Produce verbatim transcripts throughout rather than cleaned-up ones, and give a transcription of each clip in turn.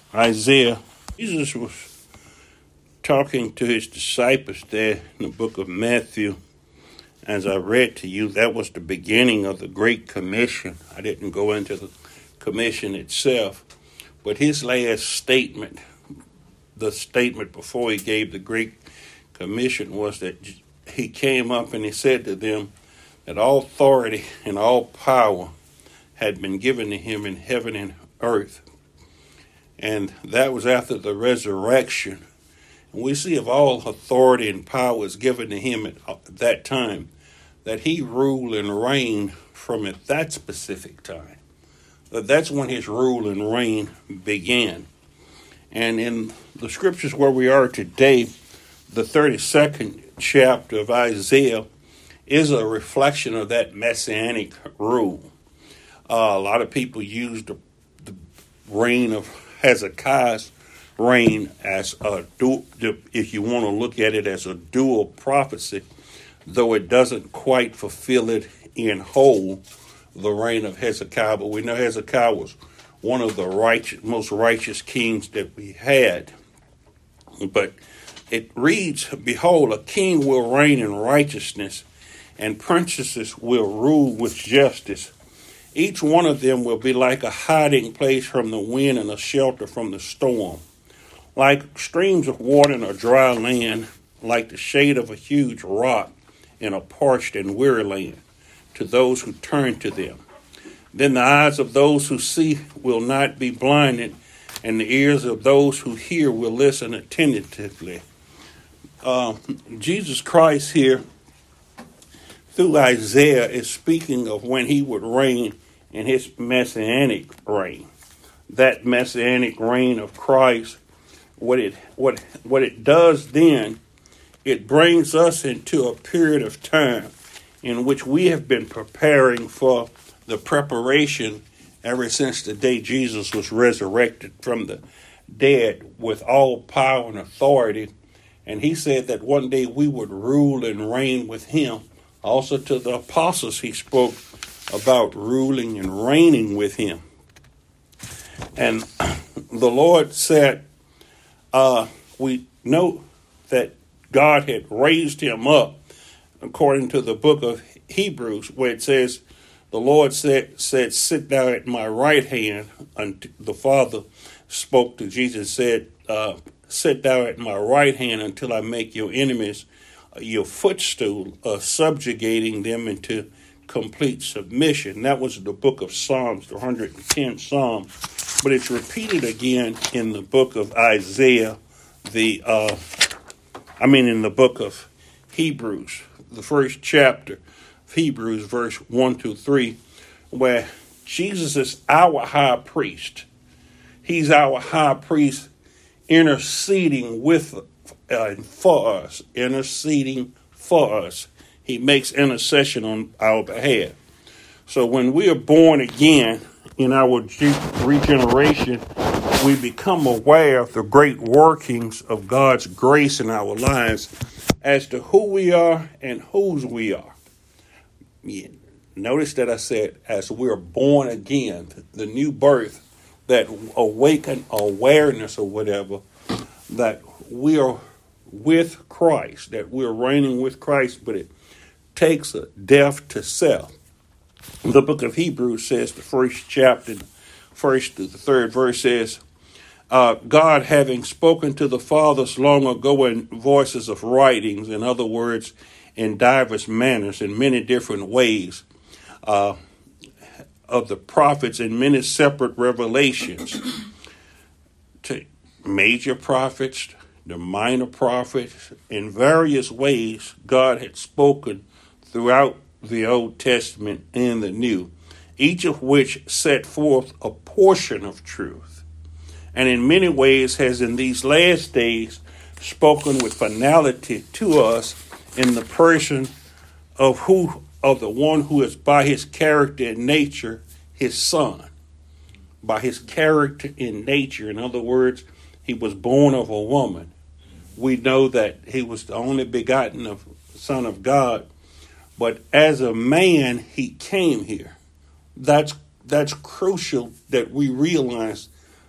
Isaiah. Jesus was talking to his disciples there in the book of Matthew. As I read to you, that was the beginning of the Great Commission. I didn't go into the commission itself, but his last statement, the statement before he gave the Great Commission, was that he came up and he said to them that all authority and all power had been given to him in heaven and earth. And that was after the resurrection. And we see if all authority and power is given to him at that time, that he ruled and reigned from at that specific time. That's when his rule and reign began. And in the scriptures where we are today, the thirty-second chapter of Isaiah is a reflection of that messianic rule. Uh, a lot of people use the, the reign of Hezekiah's reign as a dual, if you want to look at it as a dual prophecy, though it doesn't quite fulfill it in whole, the reign of Hezekiah. But we know Hezekiah was one of the righteous, most righteous kings that we had. But it reads, "Behold, a king will reign in righteousness, and princesses will rule with justice. Each one of them will be like a hiding place from the wind and a shelter from the storm, like streams of water in a dry land, like the shade of a huge rock in a parched and weary land, to those who turn to them. Then the eyes of those who see will not be blinded, and the ears of those who hear will listen attentively." Uh, Jesus Christ here, through Isaiah, is speaking of when he would reign in his messianic reign. That messianic reign of Christ, what it what what it does then, it brings us into a period of time in which we have been preparing for the preparation ever since the day Jesus was resurrected from the dead with all power and authority. And he said that one day we would rule and reign with him. Also to the apostles, he spoke about ruling and reigning with him. And the Lord said, uh, we know that God had raised him up, according to the book of Hebrews, where it says, the Lord said, said, "Sit thou at my right hand." And the Father spoke to Jesus, said, uh, "Sit thou at my right hand until I make your enemies your footstool," uh, subjugating them into complete submission. That was the book of Psalms, the one hundred tenth Psalm. But it's repeated again in the book of Isaiah, the, uh, I mean in the book of Hebrews, the first chapter of Hebrews, verse one to three, where Jesus is our high priest. He's our high priest interceding with uh, for us, interceding for us. He makes intercession on our behalf. So when we are born again in our regeneration, we become aware of the great workings of God's grace in our lives as to who we are and whose we are. Yeah. Notice that I said, as we're born again, the new birth, that awakened awareness or whatever, that we are with Christ, that we're reigning with Christ, but it takes a death to self. The book of Hebrews says, the first chapter, first to the third verse says, uh, God having spoken to the fathers long ago in voices of writings, in other words, in diverse manners, in many different ways, uh, of the prophets in many separate revelations, to major prophets, the minor prophets, in various ways, God had spoken throughout the Old Testament and the New, each of which set forth a portion of truth, and in many ways has in these last days spoken with finality to us in the person of who of the one who is by his character and nature his son. By his character and nature, in other words, he was born of a woman. We know that he was the only begotten of Son of God, but as a man, he came here. That's that's crucial that we realize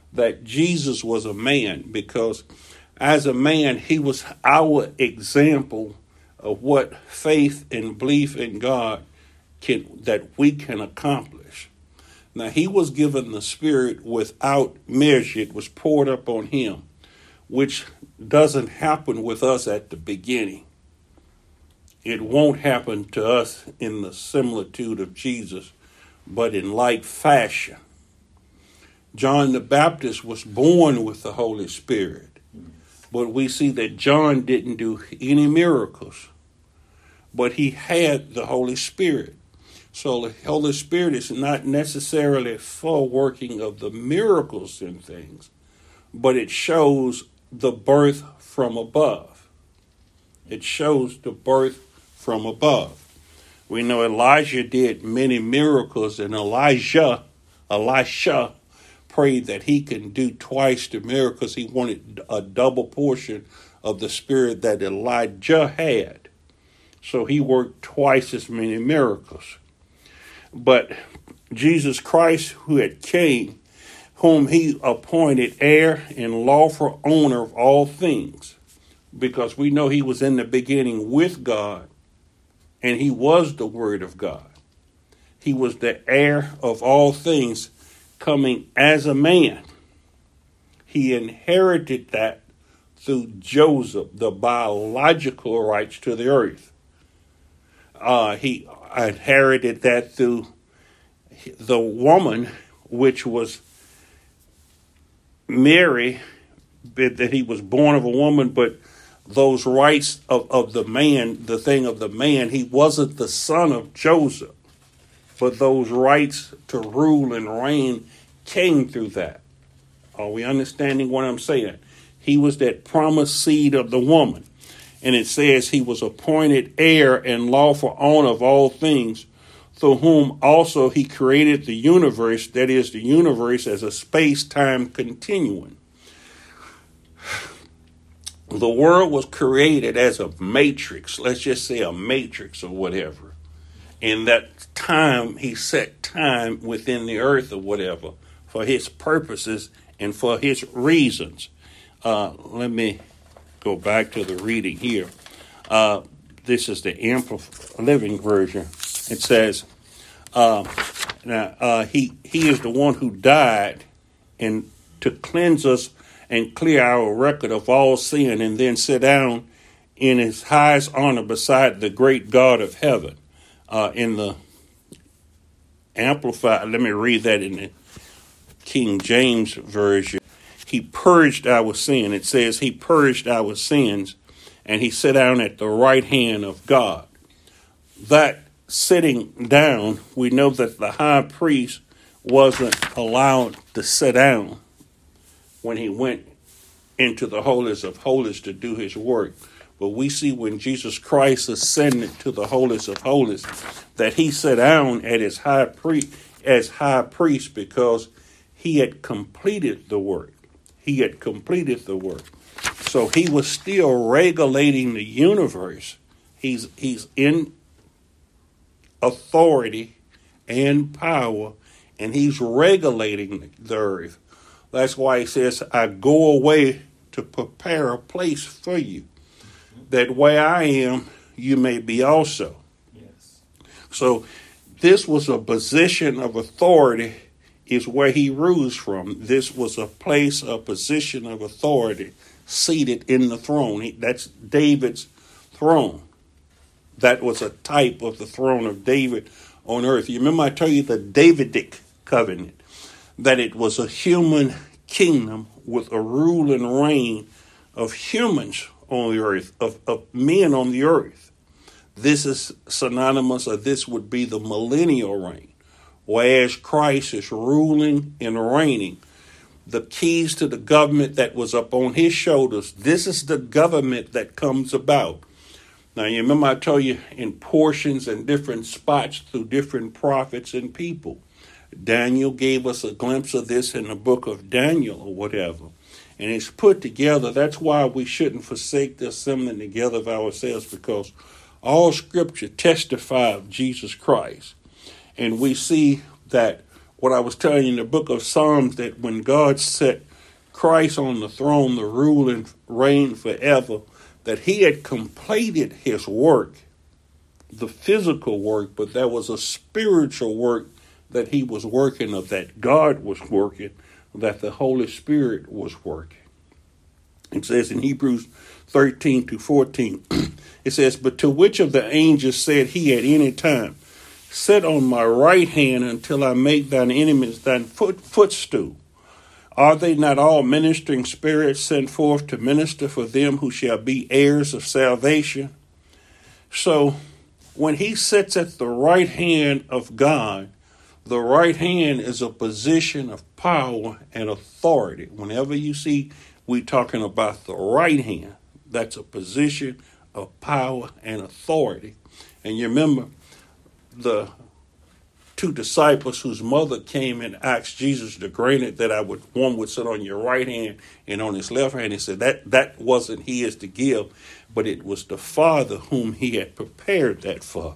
that Jesus was a man, because as a man, he was our example of what faith and belief in God can, that we can accomplish. Now, he was given the Spirit without measure. It was poured up on him, which doesn't happen with us at the beginning. It won't happen to us in the similitude of Jesus, but in like fashion. John the Baptist was born with the Holy Spirit, but we see that John didn't do any miracles, but he had the Holy Spirit. So the Holy Spirit is not necessarily for working of the miracles and things, but it shows the birth from above. It shows the birth from above. We know Elijah did many miracles, and Elijah, Elisha prayed that he can do twice the miracles. He wanted a double portion of the Spirit that Elijah had. So he worked twice as many miracles. But Jesus Christ, who had came, whom he appointed heir and lawful owner of all things, because we know he was in the beginning with God, and he was the Word of God. He was the heir of all things, coming as a man. He inherited that through Joseph, the biological rights to the earth. Uh, he inherited that through the woman, which was Mary, that he was born of a woman, but those rights of, of the man, the thing of the man, he wasn't the son of Joseph, but those rights to rule and reign came through that. Are we understanding what I'm saying? He was that promised seed of the woman. And it says he was appointed heir and lawful owner of all things, through whom also he created the universe, that is, the universe as a space-time continuum. The world was created as a matrix, let's just say a matrix or whatever. In that time, he set time within the earth or whatever for his purposes and for his reasons. Uh, let me go back to the reading here. Uh, this is the Amplified Living Version. It says, uh, now uh, he he is the one who died and to cleanse us and clear our record of all sin, and then sit down in his highest honor beside the great God of heaven. Uh, in the Amplified, let me read that in the King James Version. He purged our sin. It says he purged our sins, and he sat down at the right hand of God. That sitting down, we know that the high priest wasn't allowed to sit down when he went into the holiest of holies to do his work. But we see when Jesus Christ ascended to the holiest of holies that he sat down at his high priest as high priest because he had completed the work. He had completed the work. So he was still regulating the universe. He's he's in authority and power, and he's regulating the earth. That's why he says, I go away to prepare a place for you, that where I am, you may be also. Yes. So this was a position of authority, is where he rules from. This was a place, a position of authority, seated in the throne. He, that's David's throne. That was a type of the throne of David on earth. You remember I told you the Davidic covenant, that it was a human kingdom with a rule and reign of humans on the earth, of, of men on the earth. This is synonymous, or this would be the millennial reign. Whereas Christ is ruling and reigning, the keys to the government that was up on his shoulders, this is the government that comes about. Now, you remember I told you in portions and different spots through different prophets and people. Daniel gave us a glimpse of this in the book of Daniel or whatever. And it's put together. That's why we shouldn't forsake the assembling together of ourselves, because all scripture testifies of Jesus Christ. And we see that what I was telling you in the book of Psalms, that when God set Christ on the throne, the rule and reign forever, that he had completed his work, the physical work, but there was a spiritual work that he was working, of that God was working, that the Holy Spirit was working. It says in Hebrews thirteen to fourteen, it says, but to which of the angels said he at any time, sit on my right hand until I make thine enemies thine foot, footstool? Are they not all ministering spirits sent forth to minister for them who shall be heirs of salvation? So when he sits at the right hand of God, the right hand is a position of power and authority. Whenever you see we talking about the right hand, that's a position of power and authority. And you remember the two disciples whose mother came and asked Jesus to grant it that I would one would sit on your right hand and on his left hand. He said that that wasn't his to give, but it was the Father whom he had prepared that for.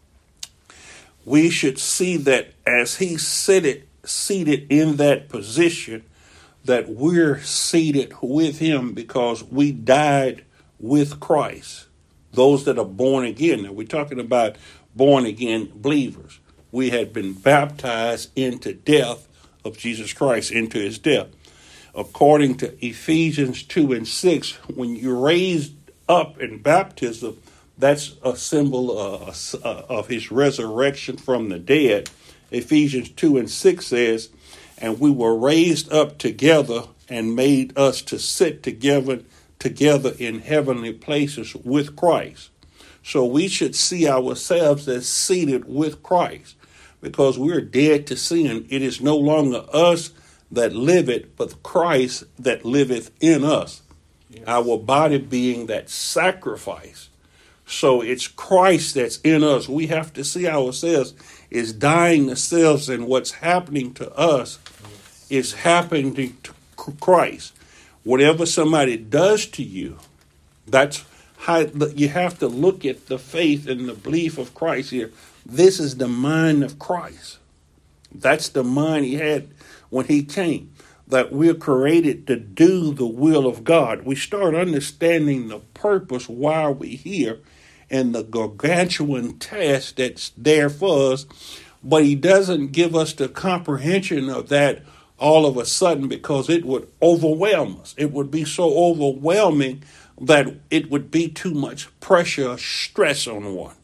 We should see that as he seated seated in that position, that we're seated with him because we died with Christ. Those that are born again. Now we're talking about born again believers. We had been baptized into death of Jesus Christ, into his death. According to Ephesians two and six, when you're raised up in baptism, that's a symbol uh, of his resurrection from the dead. Ephesians two and six says, and we were raised up together and made us to sit together, together in heavenly places with Christ. So we should see ourselves as seated with Christ, because we're dead to sin. It is no longer us that liveth, but Christ that liveth in us. Yes. Our body being that sacrifice. So it's Christ that's in us. We have to see ourselves as dying ourselves, and what's happening to us yes. is happening to Christ. Whatever somebody does to you, that's how you have to look at the faith and the belief of Christ here. This is the mind of Christ. That's the mind he had when he came, that we're created to do the will of God. We start understanding the purpose why we're here and the gargantuan task that's there for us, but he doesn't give us the comprehension of that all of a sudden, because it would overwhelm us. It would be so overwhelming that it would be too much pressure, stress on one.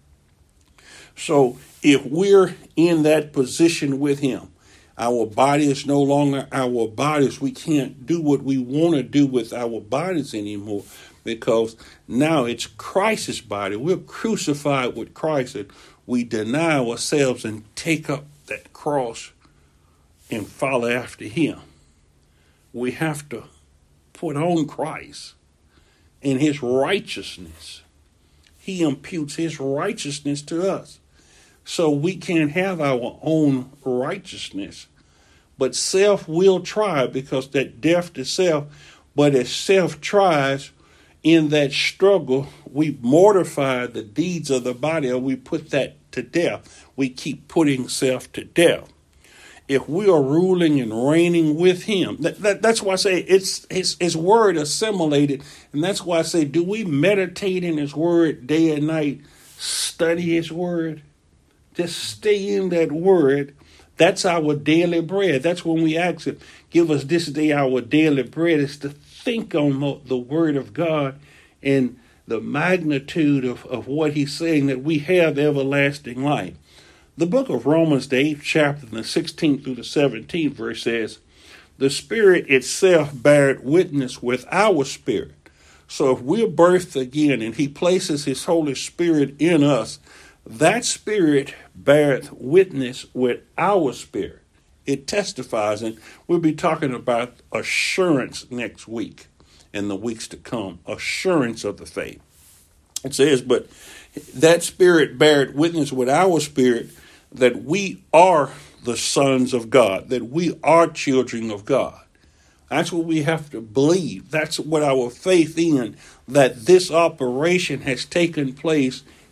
So if we're in that position with him, our body is no longer our bodies. We can't do what we want to do with our bodies anymore, because now it's Christ's body. We're crucified with Christ, and we deny ourselves and take up that cross and follow after him. We have to put on Christ and his righteousness. He imputes his righteousness to us. So we can't have our own righteousness. But self will try, because that death to self, but as self tries, in that struggle, we mortify the deeds of the body, or we put that to death. We keep putting self to death. If we are ruling and reigning with him, that, that, that's why I say it's his, his word assimilated. And that's why I say, do we meditate in his word day and night, study his word? Just stay in that word. That's our daily bread. That's when we ask him, give us this day our daily bread, is to think on the word of God and the magnitude of, of what he's saying, that we have everlasting life. The book of Romans, the eighth chapter, the sixteenth through the seventeenth verse says, the Spirit itself beareth witness with our spirit. So if we're birthed again and he places his Holy Spirit in us, that Spirit beareth witness with our spirit. It testifies, and we'll be talking about assurance next week and the weeks to come, assurance of the faith. It says, but that Spirit beareth witness with our spirit that we are the sons of God, that we are children of God. That's what we have to believe. That's what our faith in, that this operation has taken place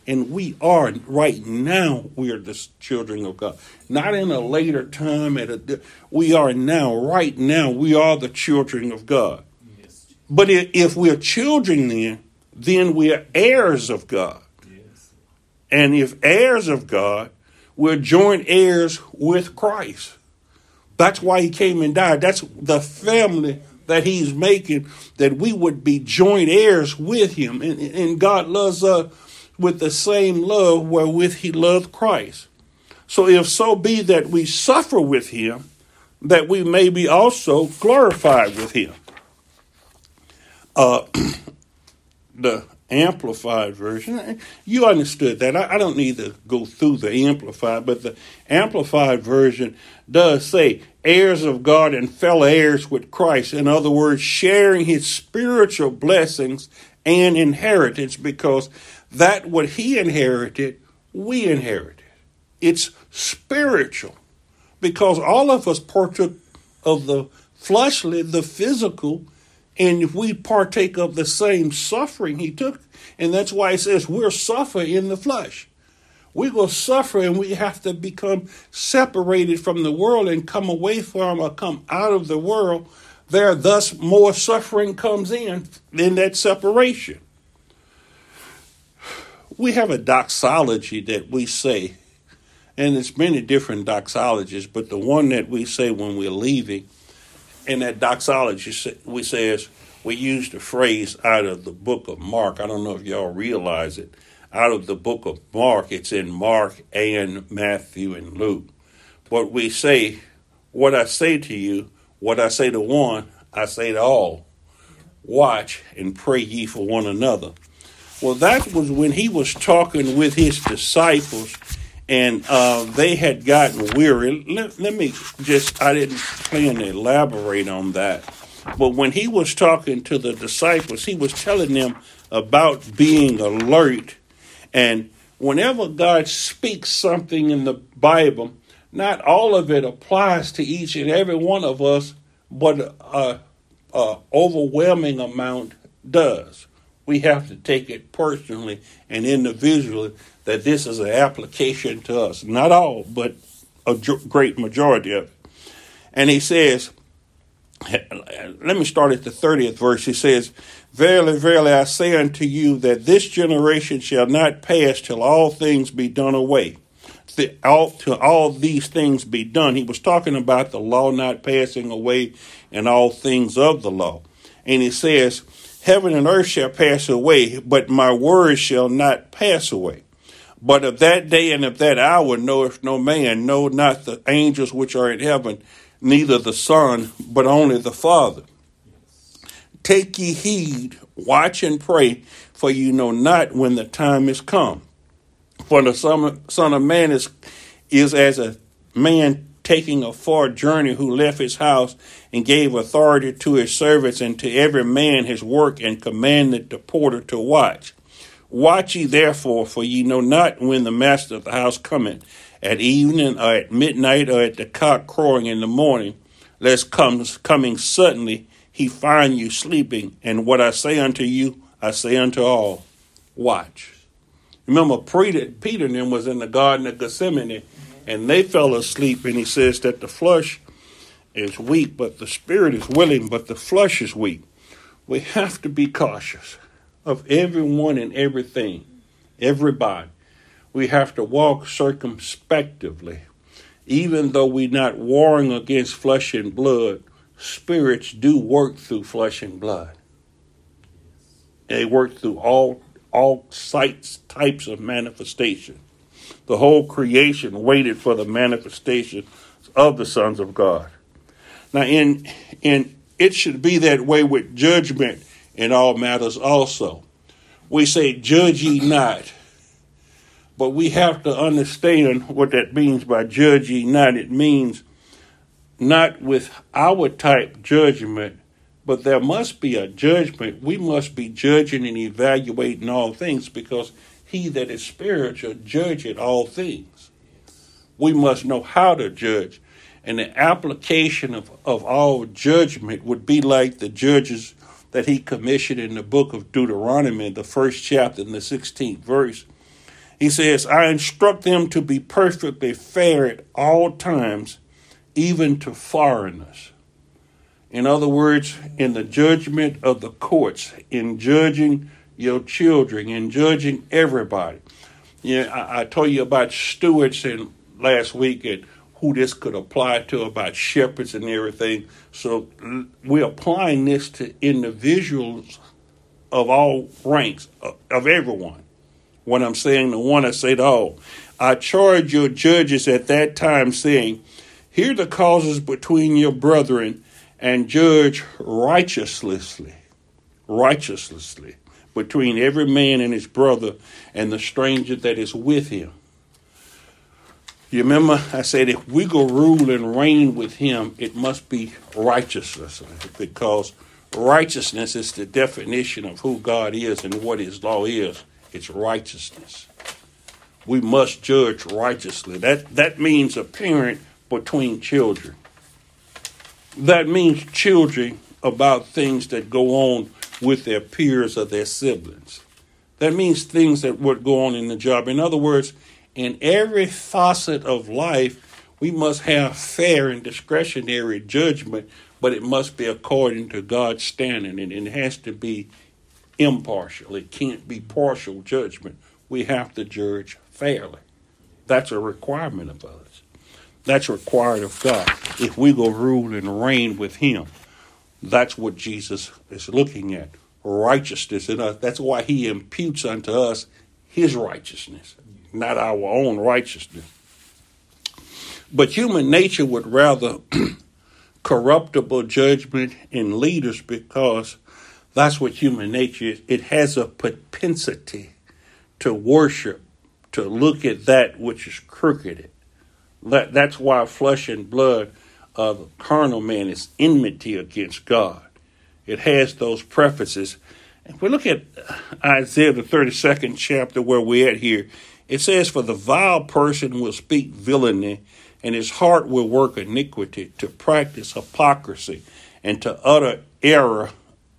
And we are, right now, we are the children of God. Not in a later time. At a, we are now, right now, we are the children of God. Yes. But if we're children then, then we're heirs of God. Yes. And if heirs of God, we're joint heirs with Christ. That's why he came and died. That's the family that he's making, that we would be joint heirs with him. And, and God loves us with the same love wherewith he loved Christ. So if so be that we suffer with him, that we may be also glorified with him. Uh, the Amplified version, you understood that. I, I don't need to go through the Amplified, but the Amplified version does say heirs of God and fellow heirs with Christ. In other words, sharing his spiritual blessings and inheritance, because that what he inherited, we inherited. It's spiritual, because all of us partook of the fleshly, the physical, and if we partake of the same suffering he took, and that's why it says we're suffer in the flesh. We will suffer, and we have to become separated from the world and come away from or come out of the world. There, thus, more suffering comes in in that separation. We have a doxology that we say, and there's many different doxologies, but the one that we say when we're leaving, in that doxology, we says, we use the phrase out of the book of Mark. I don't know if y'all realize it. Out of the book of Mark, it's in Mark and Matthew and Luke. But we say, what I say to you, what I say to one, I say to all. Watch and pray ye for one another. Well, that was when he was talking with his disciples, and uh, they had gotten weary. Let, let me just, I didn't plan to elaborate on that. But when he was talking to the disciples, he was telling them about being alert. And whenever God speaks something in the Bible, not all of it applies to each and every one of us, but an overwhelming amount does. We have to take it personally and individually that this is an application to us. Not all, but a great majority of it. And he says, let me start at the thirtieth verse. He says, verily, verily, I say unto you that this generation shall not pass till all things be done away. The, all, till all these things be done. He was talking about the law not passing away and all things of the law. And he says, heaven and earth shall pass away, but my words shall not pass away. But of that day and of that hour knoweth no man, no, not the angels which are in heaven, neither the Son, but only the Father. Take ye heed, watch and pray, for you know not when the time is come. For the Son of Man is, is as a man taking a far journey, who left his house and gave authority to his servants and to every man his work, and commanded the porter to watch. Watch ye therefore, for ye know not when the master of the house cometh, at evening or at midnight or at the cock crowing in the morning, lest comes coming suddenly he find you sleeping. And what I say unto you, I say unto all, watch. Remember, Peter, Peter and them was in the Garden of Gethsemane, and they fell asleep, and he says that the flesh is weak, but the spirit is willing, but the flesh is weak. We have to be cautious of everyone and everything, everybody. We have to walk circumspectively. Even though we're not warring against flesh and blood, spirits do work through flesh and blood. They work through all all sites, types of manifestation. The whole creation waited for the manifestation of the sons of God. Now, in in it should be that way with judgment in all matters also. We say, judge ye not. But we have to understand what that means by judge ye not. It means not with our type judgment, but there must be a judgment. We must be judging and evaluating all things, because he that is spiritual judgeth all things. We must know how to judge. And the application of, of all judgment would be like the judges that he commissioned in the book of Deuteronomy, the first chapter and the sixteenth verse. He says, I instruct them to be perfectly fair at all times, even to foreigners. In other words, in the judgment of the courts, in judging your children, in judging everybody. Yeah, I, I told you about stewards in last week and who this could apply to, about shepherds and everything. So we're applying this to individuals of all ranks, of, of everyone. When I'm saying the one, I say to all. I charge your judges at that time, saying, hear the causes between your brethren, and judge righteously, righteously, between every man and his brother and the stranger that is with him. You remember I said if we go rule and reign with him, it must be righteousness, because righteousness is the definition of who God is and what his law is. It's righteousness. We must judge righteously. That, that means a parent between children. That means children about things that go on with their peers or their siblings. That means things that would go on in the job. In other words, in every facet of life, we must have fair and discretionary judgment, but it must be according to God's standard, and it has to be impartial. It can't be partial judgment. We have to judge fairly. That's a requirement of us. That's required of God. If we go rule and reign with him, that's what Jesus is looking at. Righteousness in us. That's why he imputes unto us his righteousness, not our own righteousness. But human nature would rather corruptible judgment in leaders, because that's what human nature is. It has a propensity to worship, to look at that which is crooked. That, that's why flesh and blood of the carnal man is enmity against God. It has those prefaces. If we look at Isaiah, the thirty-second chapter where we're at here, it says, for the vile person will speak villainy, and his heart will work iniquity, to practice hypocrisy, and to utter error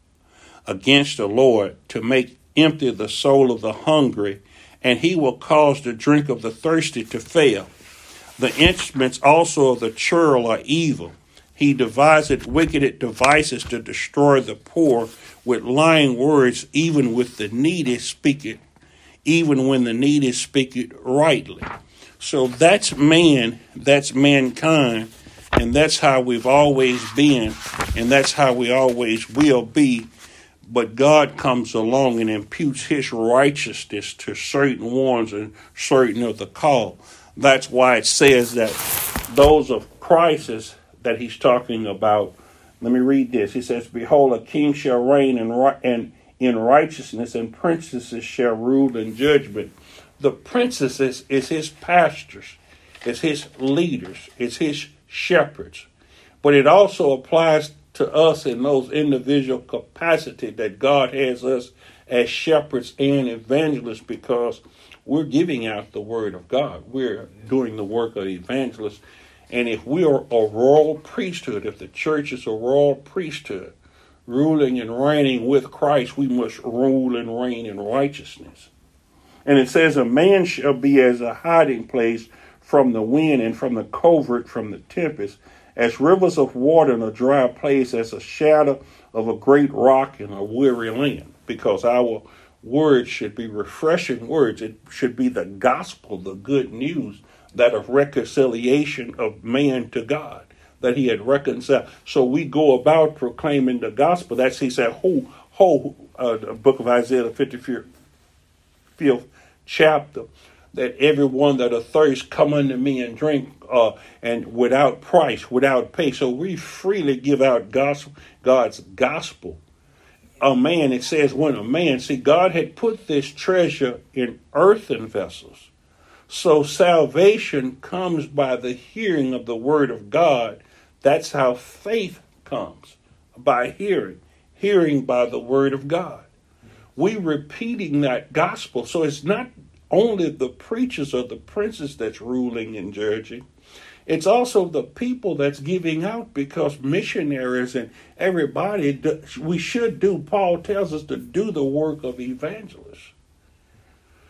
against the Lord, to make empty the soul of the hungry, and he will cause the drink of the thirsty to fail. The instruments also of the churl are evil. He deviseth wicked devices to destroy the poor, with lying words, even with the needy speaketh, even when the needy speaketh rightly. So that's man, that's mankind, and that's how we've always been, and that's how we always will be. But God comes along and imputes his righteousness to certain ones and certain of the called. That's why it says that those of Christ that he's talking about. Let me read this. He says, behold, a king shall reign in, and in righteousness, and princesses shall rule in judgment. The princesses is his pastors, is his leaders, is his shepherds. But it also applies to us in those individual capacity that God has us as shepherds and evangelists, because we're giving out the word of God. We're doing the work of evangelists. And if we are a royal priesthood, if the church is a royal priesthood, ruling and reigning with Christ, we must rule and reign in righteousness. And it says, a man shall be as a hiding place from the wind, and from the covert from the tempest, as rivers of water in a dry place, as a shadow of a great rock in a weary land. Because our words should be refreshing words. It should be the gospel, the good news, that of reconciliation of man to God, that he had reconciled. So we go about proclaiming the gospel. That's, he said, whole, whole uh, the book of Isaiah, the fifty-fifth chapter, that everyone that athirst come unto me and drink, uh, and without price, without pay. So we freely give out gospel, God's gospel. A man, it says, when a man, see, God had put this treasure in earthen vessels. So salvation comes by the hearing of the word of God. That's how faith comes, by hearing, hearing by the word of God. We repeating that gospel. So it's not only the preachers or the princes that's ruling and judging. It's also the people that's giving out, because missionaries and everybody, do, we should do, Paul tells us to do the work of evangelists.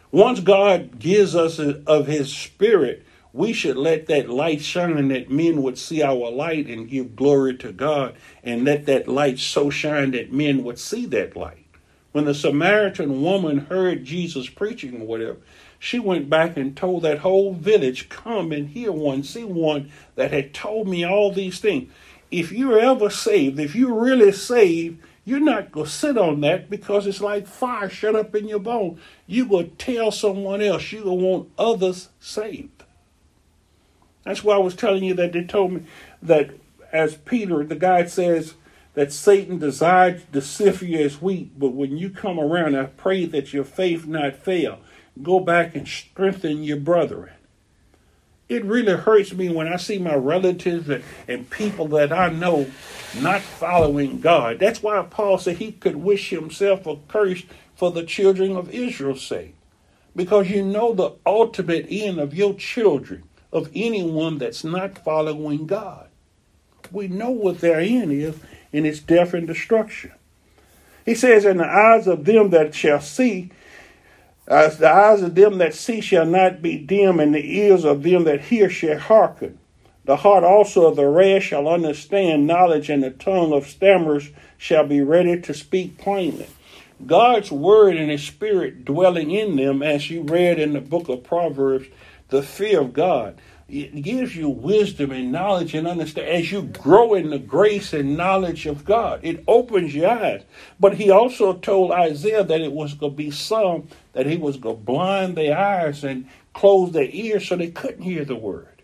Once God gives us of his spirit, we should let that light shine, that men would see our light and give glory to God, and let that light so shine that men would see that light. When the Samaritan woman heard Jesus preaching or whatever, she went back and told that whole village, come and hear one, see one that had told me all these things. If you're ever saved, if you're really saved, you're not going to sit on that, because it's like fire shut up in your bone. You're going to tell someone else. You're going to want others saved. That's why I was telling you that they told me that, as Peter, the guy says that Satan desired to sift you as wheat, but when you come around, I pray that your faith not fail. Go back and strengthen your brethren. It really hurts me when I see my relatives and, and people that I know not following God. That's why Paul said he could wish himself accursed for the children of Israel's sake. Because you know the ultimate end of your children, of anyone that's not following God. We know what their end is, and it's death and destruction. He says, in the eyes of them that shall see, as the eyes of them that see shall not be dim, and the ears of them that hear shall hearken. The heart also of the rest shall understand knowledge, and the tongue of stammerers shall be ready to speak plainly. God's word and his spirit dwelling in them, as you read in the book of Proverbs, the fear of God. It gives you wisdom and knowledge and understanding as you grow in the grace and knowledge of God. It opens your eyes. But he also told Isaiah that it was going to be some that he was going to blind their eyes and close their ears so they couldn't hear the word.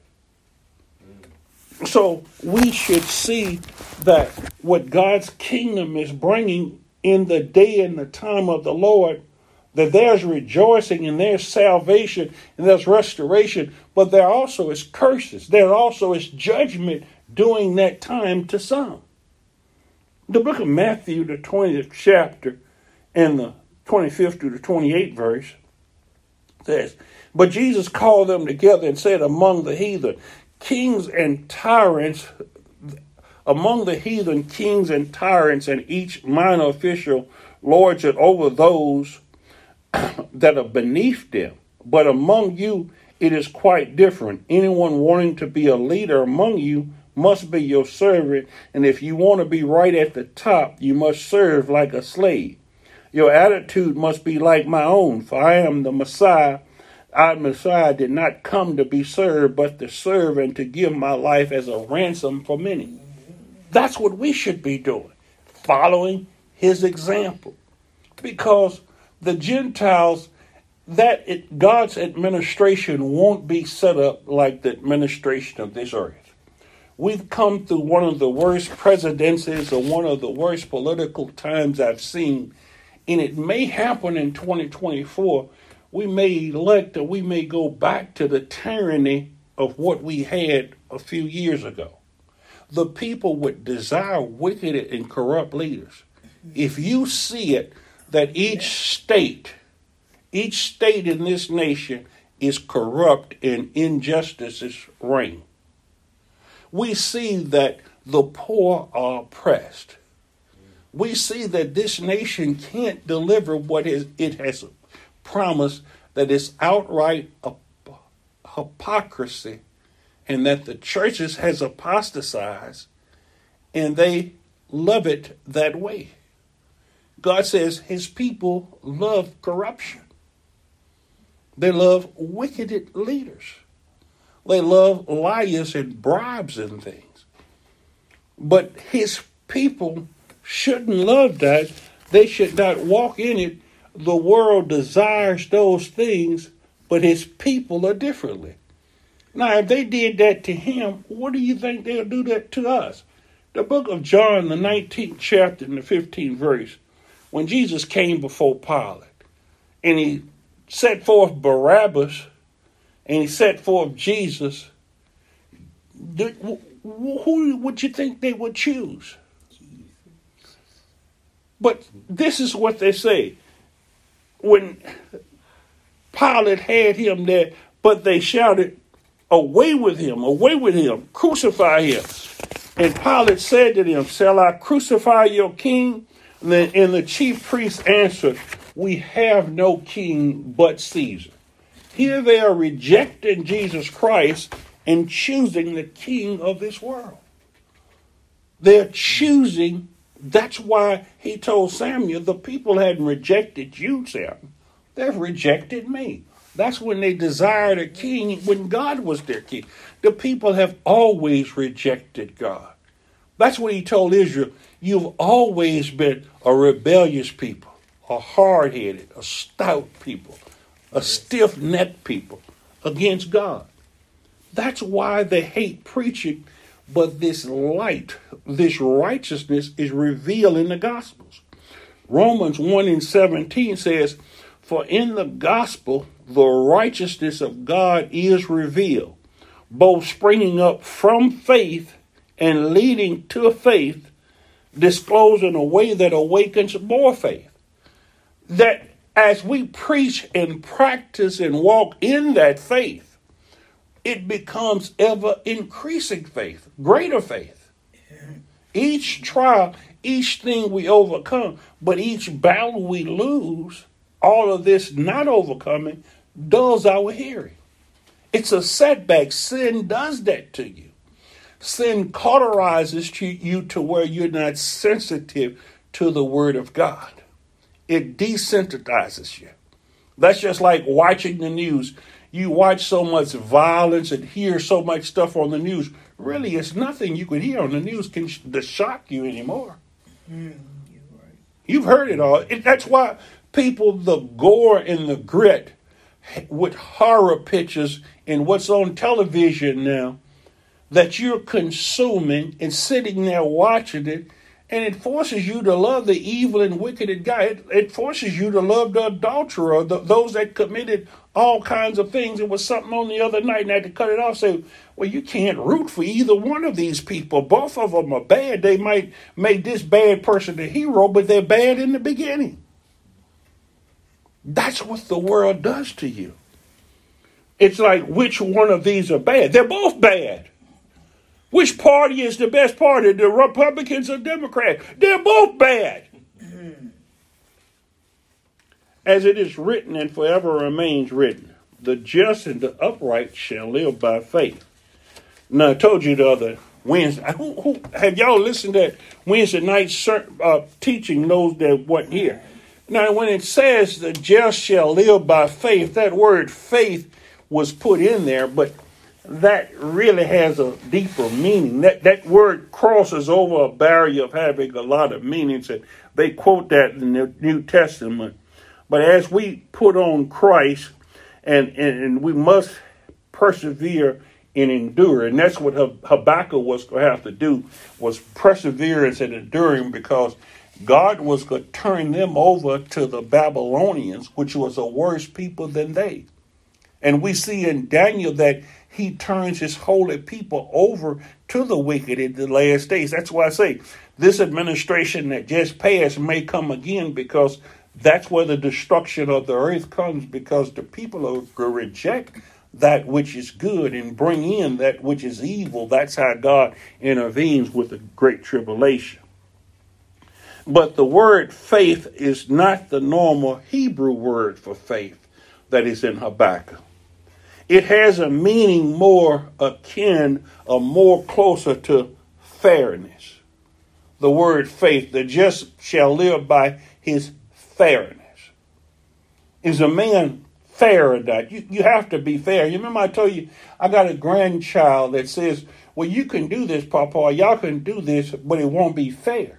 So we should see that what God's kingdom is bringing in the day and the time of the Lord, that there's rejoicing and there's salvation and there's restoration, but there also is curses. There also is judgment during that time to some. The book of Matthew, the twentieth chapter, and the twenty-fifth to the twenty-eighth verse says, but Jesus called them together and said, among the heathen, kings and tyrants, among the heathen, kings and tyrants, and each minor official lords it over those that are beneath them. But among you, it is quite different. Anyone wanting to be a leader among you must be your servant. And if you want to be right at the top, you must serve like a slave. Your attitude must be like my own, for I am the Messiah. I, Messiah, did not come to be served, but to serve and to give my life as a ransom for many. That's what we should be doing, following his example. Because the Gentiles, that it, God's administration won't be set up like the administration of this earth. We've come through one of the worst presidencies or one of the worst political times I've seen, and it may happen in twenty twenty-four. We may elect or we may go back to the tyranny of what we had a few years ago. The people would desire wicked and corrupt leaders. If you see it, that each state, each state in this nation is corrupt and injustices reign. We see that the poor are oppressed. We see that this nation can't deliver what it has promised, that it's outright hypocrisy, and that the churches has apostatized, and they love it that way. God says his people love corruption. They love wicked leaders. They love liars and bribes and things. But his people shouldn't love that. They should not walk in it. The world desires those things, but his people are differently. Now, if they did that to him, what do you think they'll do that to us? The book of John, the nineteenth chapter and the fifteenth verse, when Jesus came before Pilate and he set forth Barabbas and he set forth Jesus, who would you think they would choose? But this is what they say. When Pilate had him there, but they shouted, away with him, away with him, crucify him. And Pilate said to them, shall I crucify your king? And the chief priest answered, we have no king but Caesar. Here they are rejecting Jesus Christ and choosing the king of this world. They're choosing, that's why he told Samuel, the people hadn't rejected you, Samuel. They've rejected me. That's when they desired a king, when God was their king. The people have always rejected God. That's what he told Israel. You've always been a rebellious people, a hard-headed, a stout people, a stiff-necked people against God. That's why they hate preaching, but this light, this righteousness is revealed in the Gospels. Romans one and seventeen says, for in the gospel, the righteousness of God is revealed, both springing up from faith and leading to faith, disclosing a way that awakens more faith. That as we preach and practice and walk in that faith, it becomes ever increasing faith, greater faith. Each trial, each thing we overcome, but each battle we lose, all of this not overcoming, dulls our hearing. It's a setback. Sin does that to you. Sin cauterizes you to where you're not sensitive to the word of God. It desensitizes you. That's just like watching the news. You watch so much violence and hear so much stuff on the news. Really, it's nothing you could hear on the news can sh- to shock you anymore. Mm, you're right. You've heard it all. It, that's why people, the gore and the grit with horror pictures and what's on television now, that you're consuming and sitting there watching it, and it forces you to love the evil and wicked guy. It, it forces you to love the adulterer, the, those that committed all kinds of things. It was something on the other night, and I had to cut it off. Say, well, you can't root for either one of these people. Both of them are bad. They might make this bad person the hero, but they're bad in the beginning. That's what the world does to you. It's like, which one of these are bad? They're both bad. Which party is the best party? The Republicans or Democrats? They're both bad. As it is written and forever remains written, the just and the upright shall live by faith. Now, I told you the other Wednesday. Who, who, have y'all listened to that Wednesday night uh, teaching, those that wasn't here? Now, when it says the just shall live by faith, that word faith was put in there, but that really has a deeper meaning. That that word crosses over a barrier of having a lot of meanings. And they quote that in the New Testament. But as we put on Christ, and, and, and we must persevere and endure. And that's what Habakkuk was going to have to do, was perseverance and enduring, because God was going to turn them over to the Babylonians, which was a worse people than they. And we see in Daniel that he turns his holy people over to the wicked in the last days. That's why I say this administration that just passed may come again, because that's where the destruction of the earth comes, because the people are going to reject that which is good and bring in that which is evil. That's how God intervenes with the great tribulation. But the word faith is not the normal Hebrew word for faith that is in Habakkuk. It has a meaning more akin or more closer to fairness. The word faith, the just shall live by his fairness. Is a man fair or not? You, you have to be fair. You remember I told you I got a grandchild that says, well, you can do this, Papa. Y'all can do this, but it won't be fair.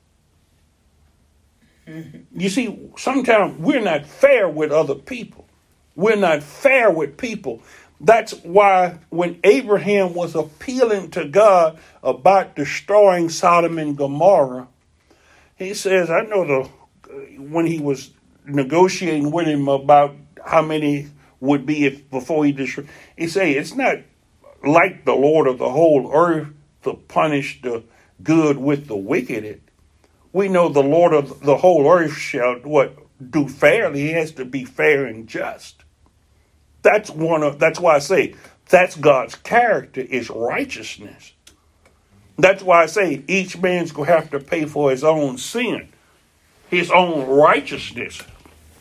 Mm-hmm. You see, sometimes we're not fair with other people. We're not fair with people. That's why when Abraham was appealing to God about destroying Sodom and Gomorrah, he says, I know the when he was negotiating with him about how many would be if before he destroyed, he said, it's not like the Lord of the whole earth to punish the good with the wicked. We know the Lord of the whole earth shall what do fairly. He has to be fair and just. That's one of that's why I say that's God's character, is righteousness. That's why I say each man's gonna have to pay for his own sin, his own righteousness.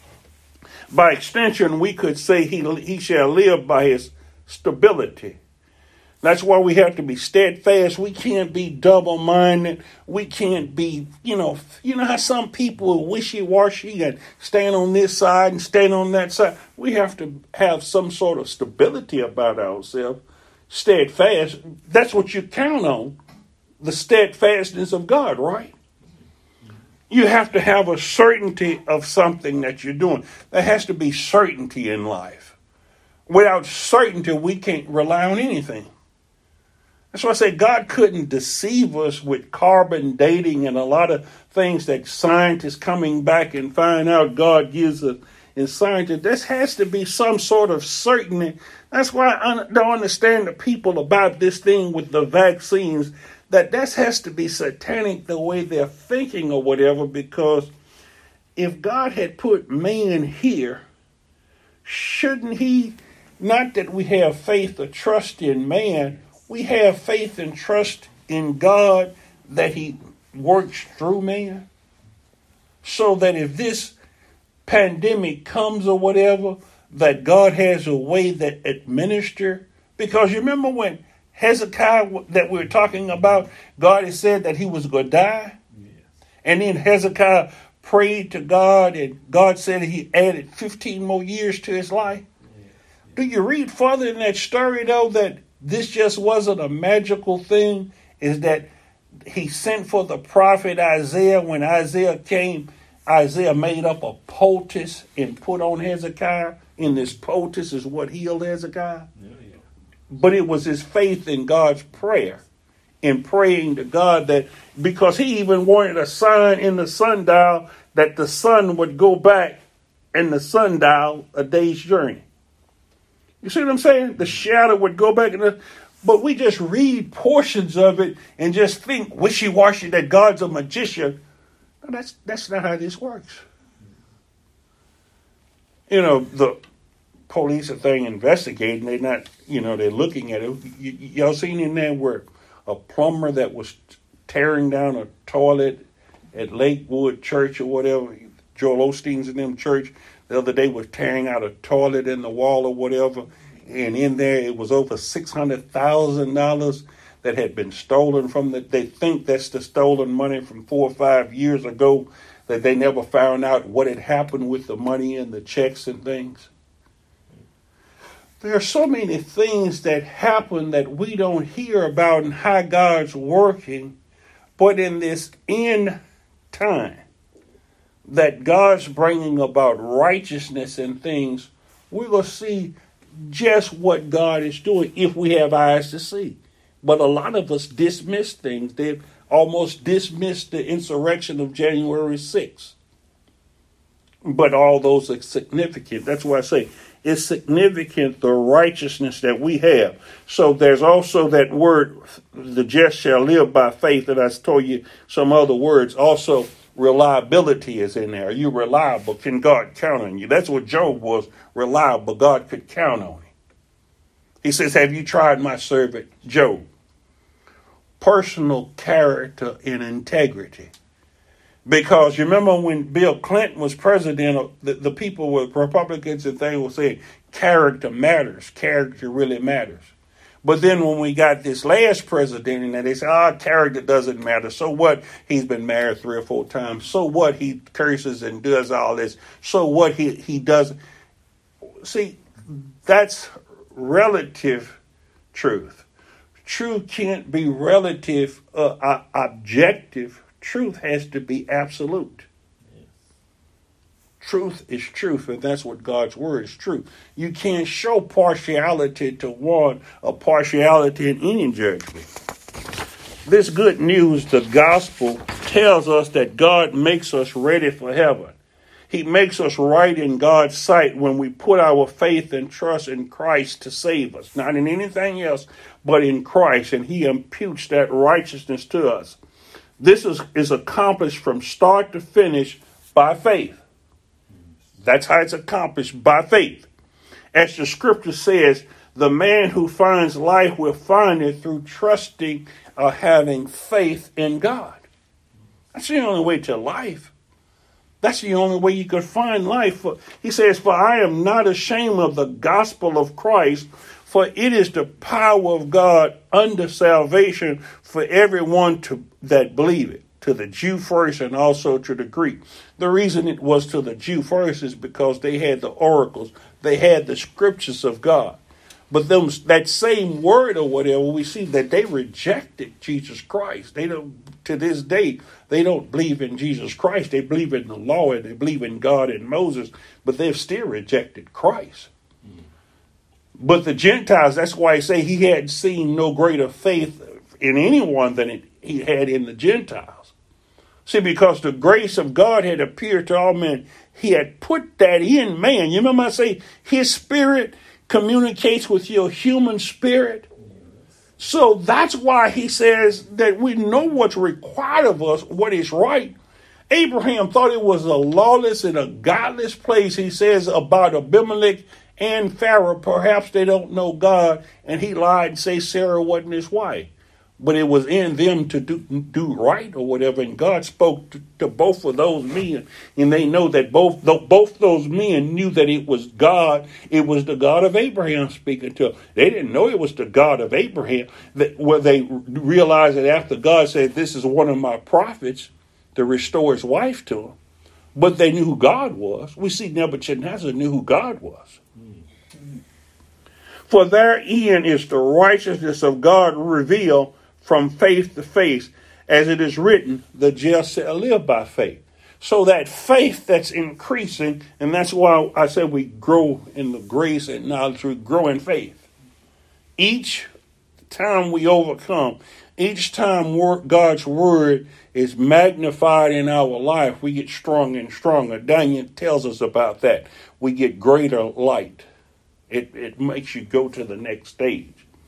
By extension, we could say he, he shall live by his stability. That's why we have to be steadfast. We can't be double-minded. We can't be, you know, you know how some people are wishy-washy and stand on this side and stand on that side. We have to have some sort of stability about ourselves. Steadfast, that's what you count on, the steadfastness of God, right? You have to have a certainty of something that you're doing. There has to be certainty in life. Without certainty, we can't rely on anything. That's why I say God couldn't deceive us with carbon dating and a lot of things that scientists coming back and find out God gives us in science. There has to be some sort of certainty. That's why I don't understand the people about this thing with the vaccines, that that has to be satanic the way they're thinking or whatever, because if God had put man here, shouldn't he, not that we have faith or trust in man, we have faith and trust in God that he works through man, so that if this pandemic comes or whatever, that God has a way that administer. Because you remember when Hezekiah that we were talking about, God had said that he was going to die. Yes. And then Hezekiah prayed to God, and God said he added fifteen more years to his life. Yes. Do you read further in that story, though, that this just wasn't a magical thing? Is that he sent for the prophet Isaiah. When Isaiah came, Isaiah made up a poultice and put on Hezekiah. And this poultice is what healed Hezekiah. Yeah, yeah. But it was his faith in God's prayer, in praying to God, that because he even wanted a sign in the sundial that the sun would go back in the sundial a day's journey. You see what I'm saying? The shadow would go back. In the, but we just read portions of it and just think wishy-washy that God's a magician. No, that's, that's not how this works. You know, the police are thing investigating. They're not, you know, they're looking at it. Y- y- y'all seen in there where a plumber that was tearing down a toilet at Lakewood Church or whatever, Joel Osteen's in them church, the other day was tearing out a toilet in the wall or whatever. And in there, it was over six hundred thousand dollars that had been stolen from the, they think that's the stolen money from four or five years ago, that they never found out what had happened with the money and the checks and things. There are so many things that happen that we don't hear about and how God's working, but in this end time that God's bringing about righteousness and things, we're going to see just what God is doing if we have eyes to see. But a lot of us dismiss things. They've almost dismissed the insurrection of January sixth. But all those are significant. That's why I say it's significant, the righteousness that we have. So there's also that word, the just shall live by faith. And I told you some other words. Also, reliability is in there. Are you reliable? Can God count on you? That's what Job was, reliable. God could count on him. He says, have you tried my servant Job? Personal character and integrity. Because you remember when Bill Clinton was president, the, the people with Republicans and things were saying character matters. Character really matters. But then when we got this last president, and they said, oh, character doesn't matter. So what? He's been married three or four times. So what? He curses and does all this. So what? He, he does. See, that's relative truth. Truth can't be relative, uh, uh, objective. Truth has to be absolute. Yes. Truth is truth, and that's what God's word is truth. You can't show partiality to one or partiality in any judgment. This good news, the gospel, tells us that God makes us ready for heaven. He makes us right in God's sight when we put our faith and trust in Christ to save us. Not in anything else, but in Christ. And he imputes that righteousness to us. This is, is accomplished from start to finish by faith. That's how it's accomplished, by faith. As the scripture says, the man who finds life will find it through trusting or having faith in God. That's the only way to life. That's the only way you could find life. He says, for I am not ashamed of the gospel of Christ, for it is the power of God unto salvation for everyone to that believe it, to the Jew first and also to the Greek. The reason it was to the Jew first is because they had the oracles. They had the scriptures of God. But them, that same word or whatever, we see that they rejected Jesus Christ. They don't, to this day, they don't believe in Jesus Christ. They believe in the law and they believe in God and Moses, but they've still rejected Christ. Mm. But the Gentiles, that's why I say he had seen no greater faith in anyone than it, he had in the Gentiles. See, because the grace of God had appeared to all men, he had put that in man. You remember I say his spirit communicates with your human spirit. So that's why he says that we know what's required of us, what is right. Abraham thought it was a lawless and a godless place. He says about Abimelech and Pharaoh, perhaps they don't know God, and he lied and say Sarah wasn't his wife. But it was in them to do, do right or whatever. And God spoke to, to both of those men. And they know that both, both those men knew that it was God. It was the God of Abraham speaking to them. They didn't know it was the God of Abraham. That, where they realized that after God said, this is one of my prophets, to restore his wife to him. But they knew who God was. We see Nebuchadnezzar knew who God was. Mm. For therein is the righteousness of God revealed from faith to faith, as it is written, the just shall live by faith. So that faith that's increasing, and that's why I said we grow in the grace and knowledge, we grow in faith. Each time we overcome, each time God's word is magnified in our life, we get stronger and stronger. Daniel tells us about that. We get greater light. It, it makes you go to the next stage.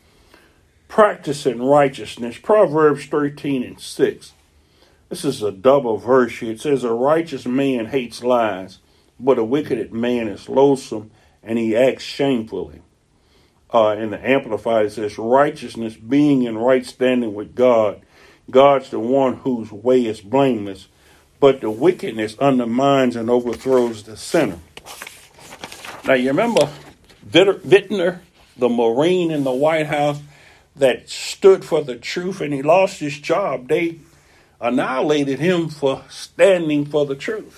Practicing righteousness. Proverbs thirteen and six. This is a double verse here. It says, a righteous man hates lies, but a wicked man is loathsome, and he acts shamefully. Uh, in the Amplified, it says, righteousness being in right standing with God. God's the one whose way is blameless, but the wickedness undermines and overthrows the sinner. Now, you remember Wittner, the Marine in the White House, that stood for the truth, and he lost his job. They annihilated him for standing for the truth.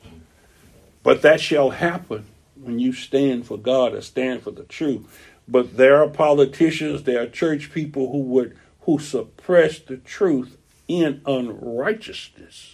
But that shall happen when you stand for God or stand for the truth. But there are politicians, there are church people who would who suppress the truth in unrighteousness.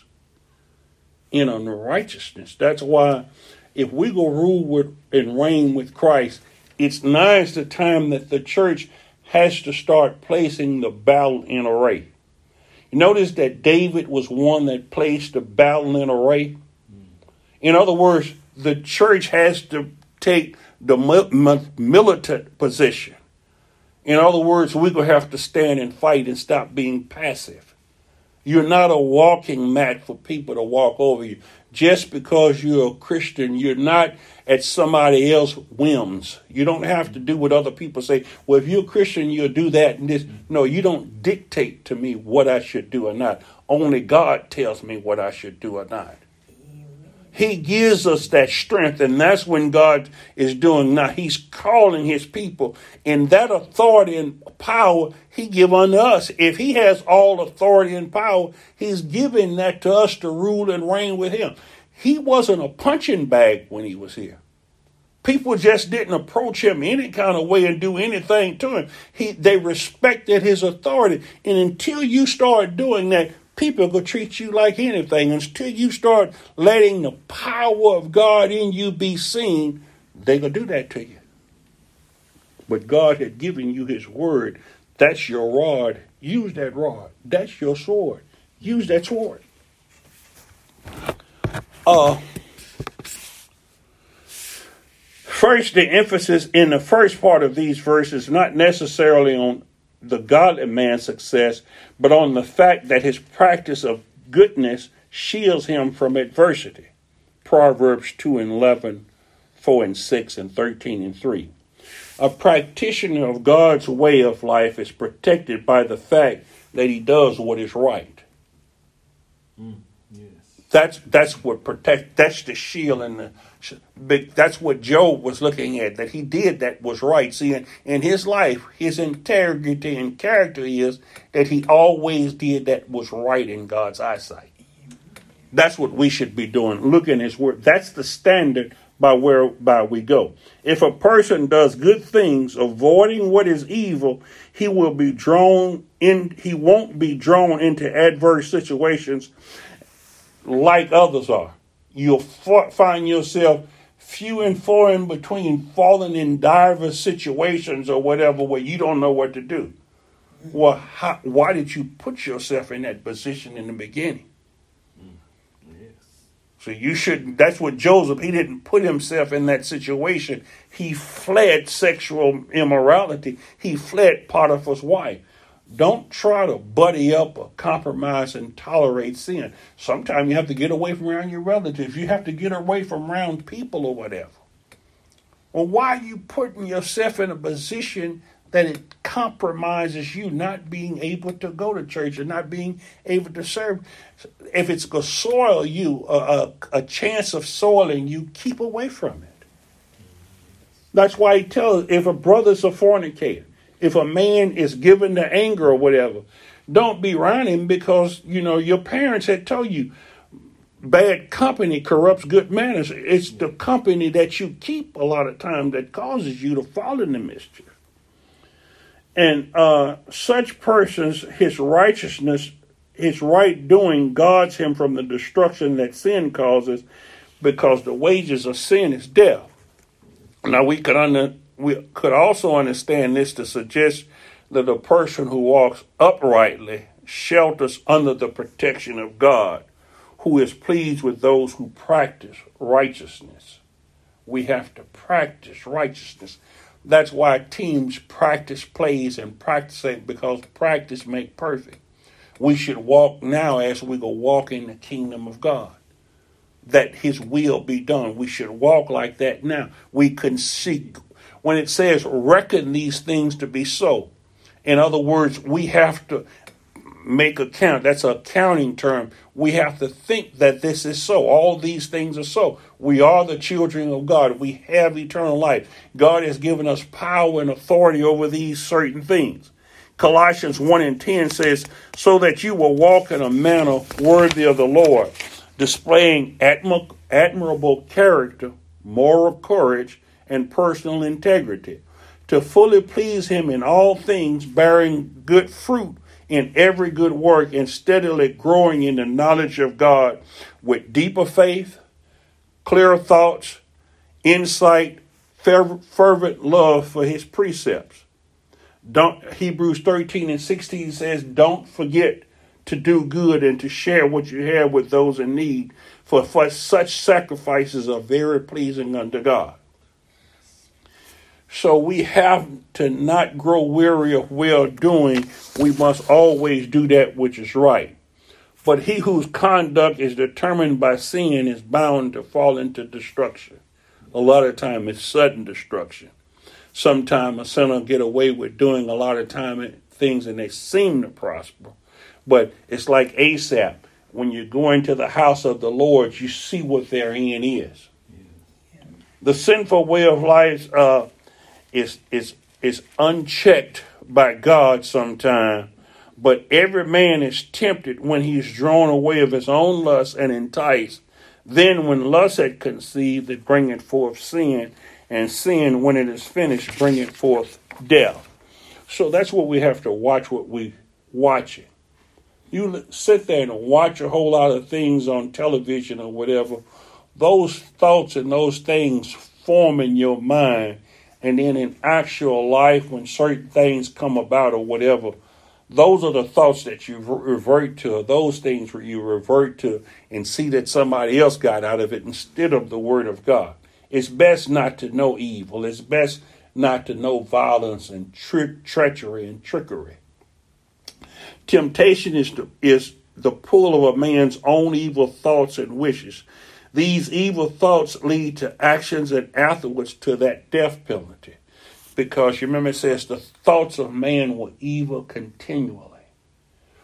In unrighteousness. That's why if we go rule with and reign with Christ, it's now is the time that the church has to start placing the battle in array. You notice that David was one that placed the battle in array. In other words, the church has to take the militant position. In other words, we're going to have to stand and fight and stop being passive. You're not a walking mat for people to walk over you. Just because you're a Christian, you're not at somebody else's whims. You don't have to do what other people say. Well, if you're a Christian, you'll do that and this. No, you don't dictate to me what I should do or not. Only God tells me what I should do or not. He gives us that strength, and that's when God is doing now. He's calling his people, and that authority and power he give unto us. If he has all authority and power, he's giving that to us to rule and reign with him. He wasn't a punching bag when he was here. People just didn't approach him any kind of way and do anything to him. He, they respected his authority, and until you start doing that, people will treat you like anything. Until you start letting the power of God in you be seen, they're going to do that to you. But God had given you his word. That's your rod. Use that rod. That's your sword. Use that sword. Uh, first, the emphasis in the first part of these verses, not necessarily on the godly man's success, but on the fact that his practice of goodness shields him from adversity. Proverbs two and eleven, four and six, and thirteen and three. A practitioner of God's way of life is protected by the fact that he does what is right. Mm, yes. That's that's what protect. That's the shield and the. Big, that's what Job was looking at. That he did that was right. See, in, in his life, his integrity and character is that he always did that was right in God's eyesight. That's what we should be doing. Look in His Word. That's the standard by whereby we go. If a person does good things, avoiding what is evil, he will be drawn in. He won't be drawn into adverse situations like others are. You'll f- find yourself few and far in between, falling in diverse situations or whatever where you don't know what to do. Well, how, why did you put yourself in that position in the beginning? So you shouldn't. That's what Joseph, he didn't put himself in that situation. He fled sexual immorality. He fled Potiphar's wife. Don't try to buddy up or compromise and tolerate sin. Sometimes you have to get away from around your relatives. You have to get away from around people or whatever. Well, why are you putting yourself in a position that it compromises you not being able to go to church and not being able to serve? If it's going to soil you, a, a, a chance of soiling you, keep away from it. That's why he tells, if a brother's a fornicator, if a man is given to anger or whatever, don't be around him because, you know, your parents had told you bad company corrupts good manners. It's the company that you keep a lot of time that causes you to fall into mischief. And uh, such persons, his righteousness, his right doing guards him from the destruction that sin causes, because the wages of sin is death. Now we could under, we could also understand this to suggest that a person who walks uprightly shelters under the protection of God, who is pleased with those who practice righteousness. We have to practice righteousness. That's why teams practice plays and practice it, because practice makes perfect. We should walk now as we go walk in the kingdom of God, that his will be done. We should walk like that now. We can seek. When it says reckon these things to be so, in other words, we have to make account. That's an accounting term. We have to think that this is so. All these things are so. We are the children of God. We have eternal life. God has given us power and authority over these certain things. Colossians one and ten says, so that you will walk in a manner worthy of the Lord, displaying admir- admirable character, moral courage, and personal integrity, to fully please him in all things, bearing good fruit in every good work, and steadily growing in the knowledge of God with deeper faith, clearer thoughts, insight, fer- fervent love for his precepts. Don't Hebrews thirteen and sixteen says, don't forget to do good and to share what you have with those in need, for, for such sacrifices are very pleasing unto God. So we have to not grow weary of well doing. We must always do that which is right. But he whose conduct is determined by sin is bound to fall into destruction. A lot of time it's sudden destruction. Sometimes a sinner get away with doing a lot of time things and they seem to prosper. But it's like Asaph. When you go into the house of the Lord, you see what their end is. The sinful way of life uh, is, is, is unchecked by God sometimes. But every man is tempted when he's drawn away of his own lust and enticed. Then when lust had conceived, it bringeth forth sin. And sin, when it is finished, bringeth forth death. So that's what we have to watch, what we watching. You sit there and watch a whole lot of things on television or whatever. Those thoughts and those things form in your mind. And then in actual life, when certain things come about or whatever, those are the thoughts that you revert to, those things where you revert to and see that somebody else got out of it instead of the word of God. It's best not to know evil. It's best not to know violence and tre- treachery and trickery. Temptation is the, is the pull of a man's own evil thoughts and wishes. These evil thoughts lead to actions and afterwards to that death penalty. Because you remember it says the thoughts of man were evil continually.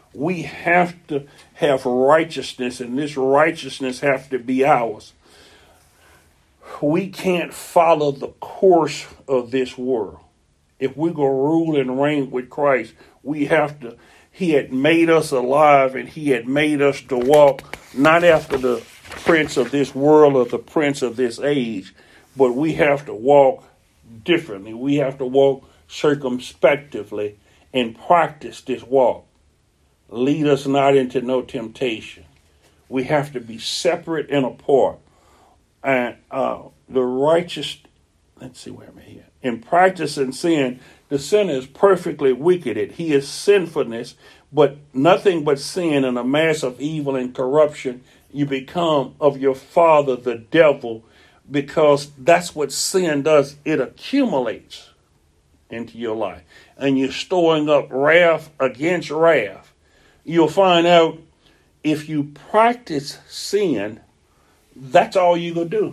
We have to have righteousness, and this righteousness has to be ours. We can't follow the course of this world. If we're going to rule and reign with Christ, we have to. He had made us alive, and he had made us to walk not after the prince of this world or the prince of this age, but we have to walk differently. We have to walk circumspectively and practice this walk. Lead us not into no temptation. We have to be separate and apart. And uh, the righteous, let's see where I'm at here. In practicing sin, the sinner is perfectly wicked. He is sinfulness, but nothing but sin and a mass of evil and corruption. You become of your father, the devil, because that's what sin does. It accumulates into your life. And you're storing up wrath against wrath. You'll find out if you practice sin, that's all you're going to do.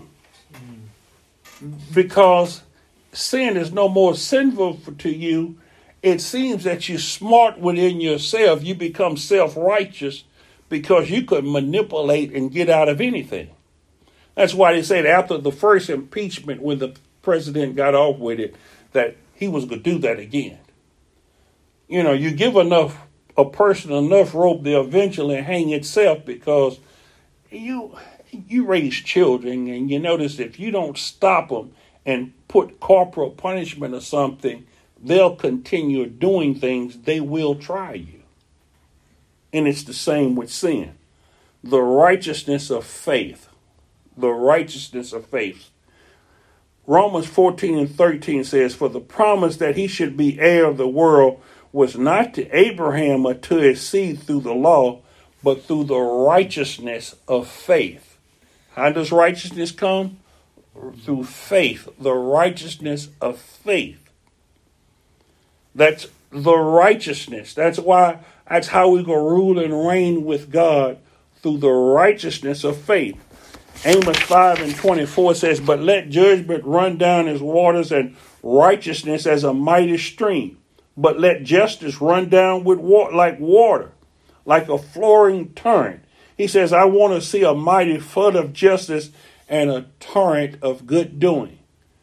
Because sin is no more sinful to you. It seems that you're smart within yourself. You become self-righteous because you could manipulate and get out of anything. That's why they said after the first impeachment, when the president got off with it, that he was going to do that again. You know, you give enough a person enough rope, they'll eventually hang itself, because you you raise children, and you notice if you don't stop them and put corporal punishment or something, they'll continue doing things. They will try you. And it's the same with sin. The righteousness of faith. The righteousness of faith. Romans fourteen and thirteen says, for the promise that he should be heir of the world was not to Abraham or to his seed through the law, but through the righteousness of faith. How does righteousness come? Through faith. The righteousness of faith. That's the righteousness. That's why, that's how we go rule and reign with God, through the righteousness of faith. Amos five and twenty-four says, but let judgment run down as waters and righteousness as a mighty stream. But let justice run down with wa- like water, like a flowing torrent. He says, I want to see a mighty flood of justice and a torrent of good doing.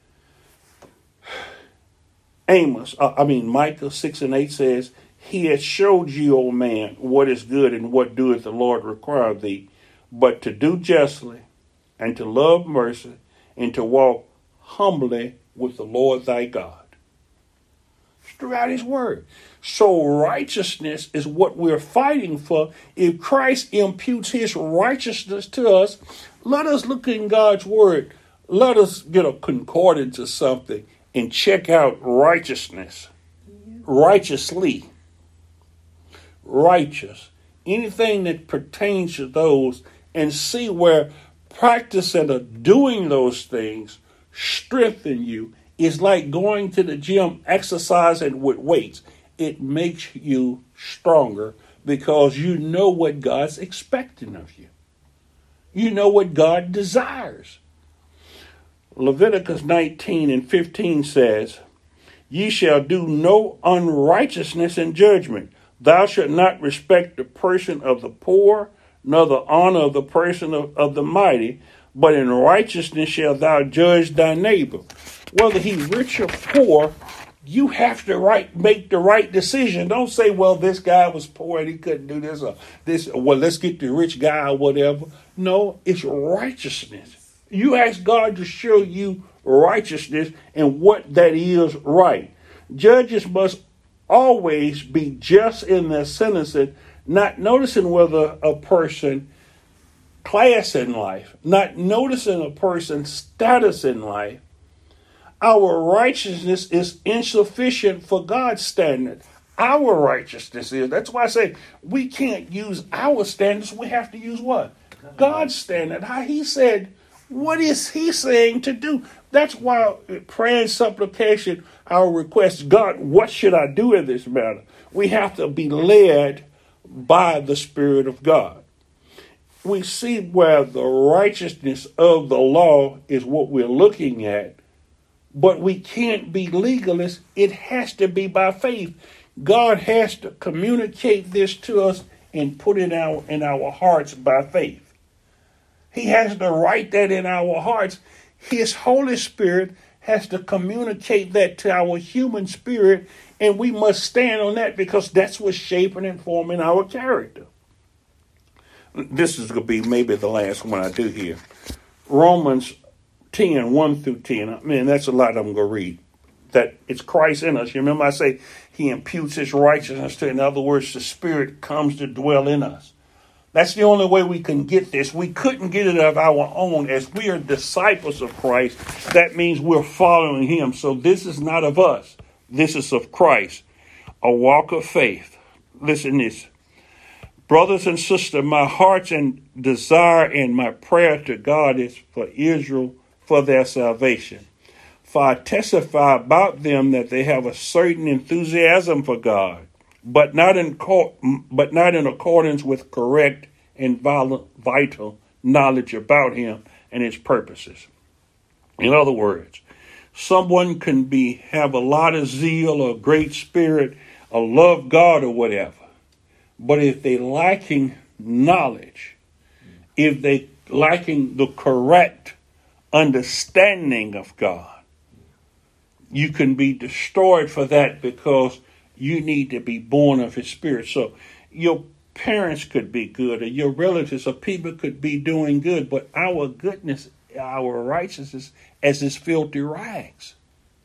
Amos, uh, I mean, Micah six and eight says, he has showed you, O man, what is good and what doeth the Lord require of thee, but to do justly and to love mercy and to walk humbly with the Lord thy God. Throughout his word. So righteousness is what we're fighting for. If Christ imputes his righteousness to us, let us look in God's word. Let us get a concordance or something and check out righteousness. Righteously. Righteous. Anything that pertains to those, and see where practicing or doing those things strengthen you. It's like going to the gym, exercising with weights. It makes you stronger because you know what God's expecting of you. You know what God desires. Leviticus nineteen and fifteen says, ye shall do no unrighteousness in judgment. Thou shalt not respect the person of the poor, nor the honor of the person of, of the mighty, but in righteousness shalt thou judge thy neighbor. Whether he rich or poor, you have to right, make the right decision. Don't say, well, this guy was poor and he couldn't do this, or this, or, well, let's get the rich guy or whatever. No, it's righteousness. You ask God to show you righteousness and what that is right. Judges must always be just in their sentencing, not noticing whether a person class in life, not noticing a person's status in life. Our righteousness is insufficient for God's standard. Our righteousness is. That's why I say we can't use our standards. We have to use what? God's standard. How he said, what is he saying to do? That's why prayer and supplication, our request, God, what should I do in this matter? We have to be led by the Spirit of God. We see where the righteousness of the law is what we're looking at, but we can't be legalists. It has to be by faith. God has to communicate this to us and put it out in our hearts by faith. He has to write that in our hearts. His Holy Spirit has to communicate that to our human spirit, and we must stand on that because that's what's shaping and forming our character. This is going to be maybe the last one I do here. Romans ten, one through ten. I mean, that's a lot I'm going to read. That it's Christ in us. You remember I say he imputes his righteousness to, in other words, the Spirit comes to dwell in us. That's the only way we can get this. We couldn't get it of our own. As we are disciples of Christ, that means we're following him. So this is not of us. This is of Christ. A walk of faith. Listen to this. Brothers and sisters, my heart's and desire and my prayer to God is for Israel, for their salvation. For I testify about them that they have a certain enthusiasm for God, but not in co- but not in accordance with correct and vital knowledge about him and his purposes. In other words, someone can be have a lot of zeal or great spirit or love God or whatever, but if they lacking knowledge, if they lacking the correct understanding of God, you can be destroyed for that because you need to be born of his spirit. So your parents could be good or your relatives or people could be doing good, but our goodness, our righteousness as his filthy rags.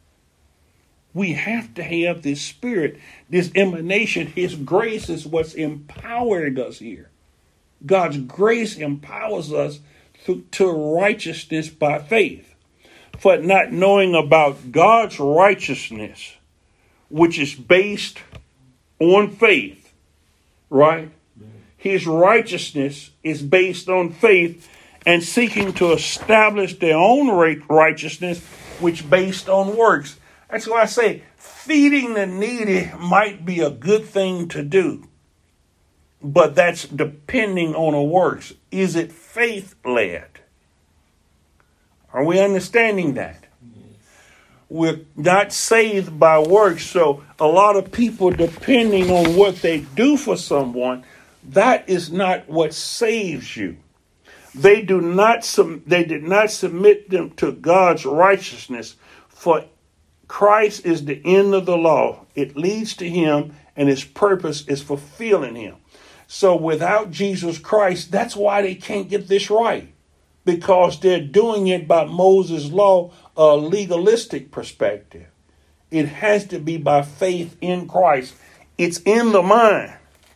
We have to have this spirit, this emanation. His grace is what's empowering us here. God's grace empowers us to, to righteousness by faith. For not knowing about God's righteousness, which is based on faith, right? His righteousness is based on faith and seeking to establish their own righteousness, which based on works. That's why I say feeding the needy might be a good thing to do, but that's depending on a works. Is it faith-led? Are we understanding that? We're not saved by works, so a lot of people, depending on what they do for someone, that is not what saves you. They do not. Sum, they did not submit them to God's righteousness, for Christ is the end of the law. It leads to him, and his purpose is fulfilling him. So without Jesus Christ, that's why they can't get this right. Because they're doing it by Moses' law, a legalistic perspective. It has to be by faith in Christ. It's in the mind.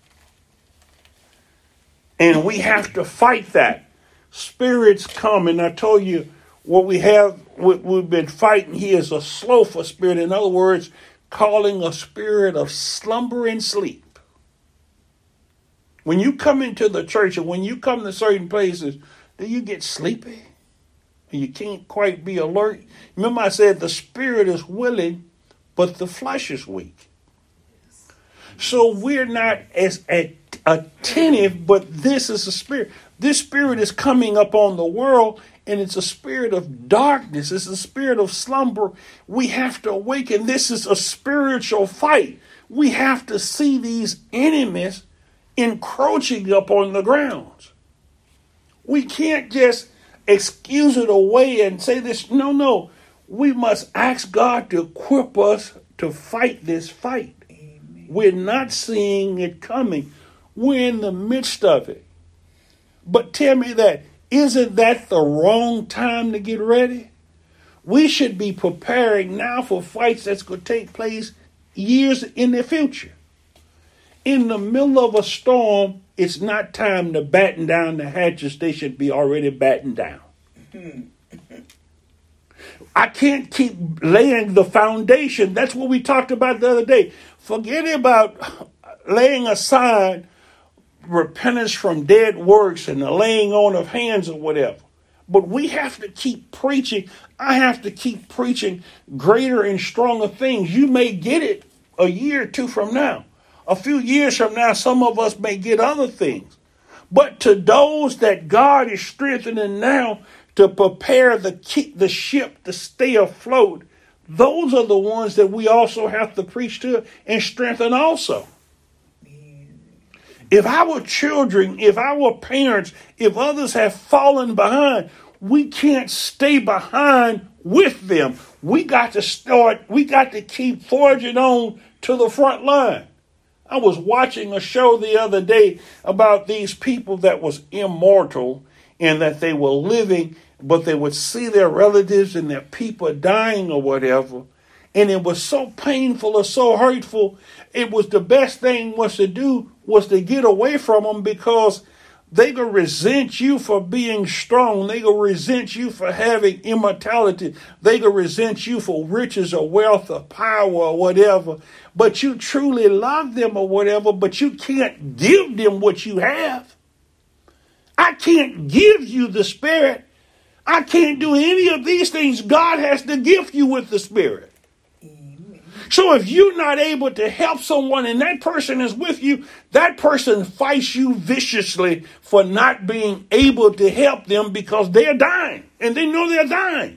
And we have to fight that. Spirits come, and I told you what we have, what we've been fighting here is a slothful spirit. In other words, calling a spirit of slumber and sleep. When you come into the church and when you come to certain places, do you get sleepy? And you can't quite be alert? Remember I said the spirit is willing, but the flesh is weak. So we're not as attentive, but this is a spirit. This spirit is coming up on the world, and it's a spirit of darkness. It's a spirit of slumber. We have to awaken. This is a spiritual fight. We have to see these enemies encroaching up on the grounds. We can't just excuse it away and say this. No, no. We must ask God to equip us to fight this fight. Amen. We're not seeing it coming. We're in the midst of it. But tell me that, isn't that the wrong time to get ready? We should be preparing now for fights that's going to take place years in the future. In the middle of a storm, it's not time to batten down the hatches. They should be already battened down. I can't keep laying the foundation. That's what we talked about the other day. Forget about laying aside repentance from dead works and the laying on of hands or whatever. But we have to keep preaching. I have to keep preaching greater and stronger things. You may get it a year or two from now. A few years from now, some of us may get other things. But to those that God is strengthening now to prepare the keep the ship to stay afloat, those are the ones that we also have to preach to and strengthen also. If our children, if our parents, if others have fallen behind, we can't stay behind with them. We got to start, we got to keep forging on to the front line. I was watching a show the other day about these people that was immortal and that they were living, but they would see their relatives and their people dying or whatever. And it was so painful or so hurtful. It was the best thing was to do was to get away from them, because they gonna resent you for being strong. They gonna resent you for having immortality. They gonna resent you for riches or wealth or power or whatever. But you truly love them or whatever, but you can't give them what you have. I can't give you the Spirit. I can't do any of these things. God has to gift you with the Spirit. So if you're not able to help someone and that person is with you, that person fights you viciously for not being able to help them because they're dying and they know they're dying.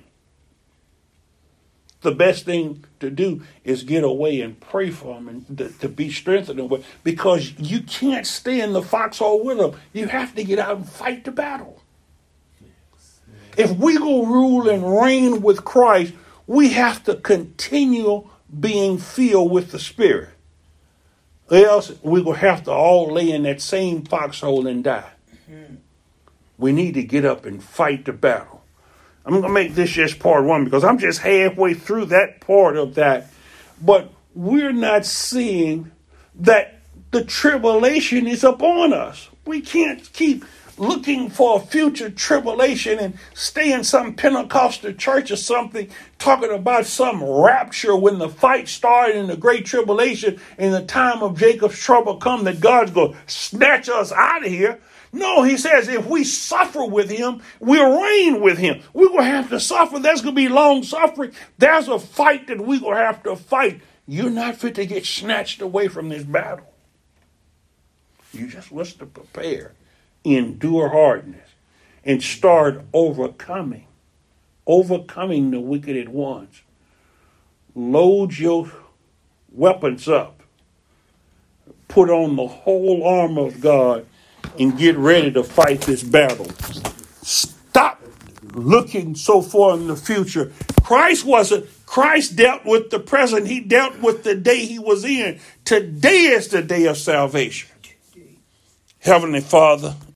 The best thing to do is get away and pray for them and to, to be strengthened, because you can't stay in the foxhole with them. You have to get out and fight the battle. If we go rule and reign with Christ, we have to continue being filled with the Spirit. Else we will have to all lay in that same foxhole and die. Mm-hmm. We need to get up and fight the battle. I'm going to make this just part one because I'm just halfway through that part of that. But we're not seeing that the tribulation is upon us. We can't keep looking for a future tribulation and stay in some Pentecostal church or something talking about some rapture when the fight started in the great tribulation and the time of Jacob's trouble come, that God's going to snatch us out of here. No, he says if we suffer with him, we'll reign with him. We're going to have to suffer. There's going to be long suffering. There's a fight that we're going to have to fight. You're not fit to get snatched away from this battle. You just must prepare. Endure hardness and start overcoming, overcoming the wicked ones. Load your weapons up. Put on the whole armor of God and get ready to fight this battle. Stop looking so far in the future. Christ wasn't, Christ dealt with the present. He dealt with the day he was in. Today is the day of salvation. Heavenly Father,